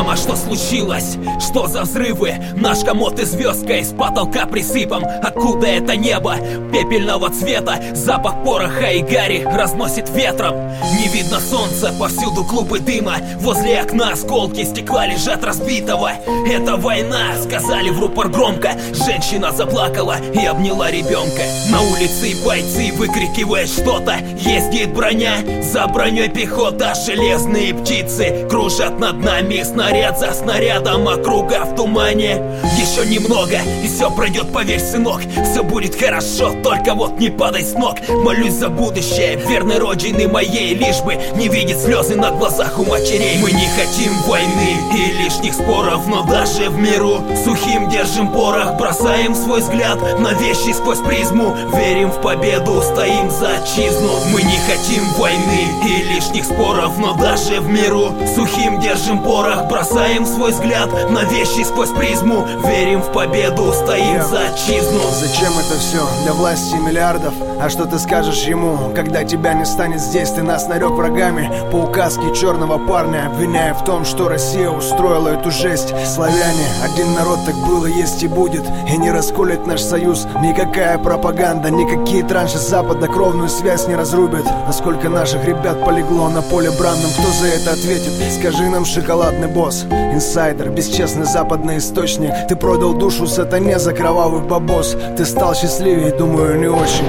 Мама, что случилось? Что за взрывы? Наш комод и звездкой с потолка присыпан. Откуда это небо? Пепельного цвета. Запах пороха и гари разносит ветром. Не видно солнца, повсюду клубы дыма. Возле окна осколки стекла лежат разбитого. Это война, сказали в рупор громко. Женщина заплакала и обняла ребенка. На улице бойцы выкрикивают что-то. Ездит броня, за броней пехота. Железные птицы кружат над нами. Снаряд за снарядом, округа в тумане. Еще немного, и все пройдет, поверь, сынок. Все будет хорошо, только вот не падай с ног. Молюсь за будущее верной родины моей, лишь бы не видеть слезы на глазах у матерей. Мы не хотим войны и лишних споров, но даже в миру сухим держим порох. Бросаем свой взгляд на вещи сквозь призму. Верим в победу, стоим за отчизну. Мы не хотим войны и лишних споров, но даже в миру сухим держим порох. Бросаем свой взгляд на вещи сквозь призму. Верим в победу, стоим за отчизну. Зачем это все для власти миллиардов? А что ты скажешь ему, когда тебя не станет здесь? Ты нас нарек врагами по указке черного парня, обвиняя в том, что Россия устроила эту жесть. Славяне, один народ, так было, есть и будет. И не расколет наш союз никакая пропаганда. Никакие транши Запада кровную связь не разрубят. Насколько наших ребят полегло на поле бранном, кто за это ответит? Скажи нам, шоколадный босс, инсайдер, бесчестный западный источник. Ты продал душу сатане за кровавый бабос. Ты стал счастливее, думаю, не очень.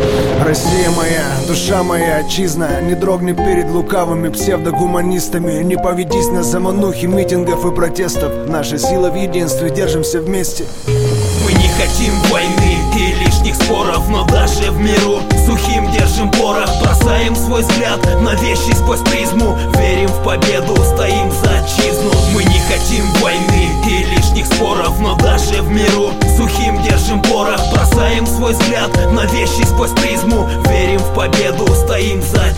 Россия моя, душа моя, отчизна, не дрогни перед лукавыми псевдогуманистами. Не поведись на заманухи митингов и протестов. Наша сила в единстве, держимся вместе. Мы не хотим войны и лишних споров, но даже в миру сухим держим порох. Бросаем свой взгляд на вещи сквозь призму. Верим в победу, стоим за отчизну. Мы не хотим войны и лишних споров, но даже в миру сухим держим порох. Бросаем свой взгляд на вещи сквозь призму. Верим в победу, стоим за отчизну.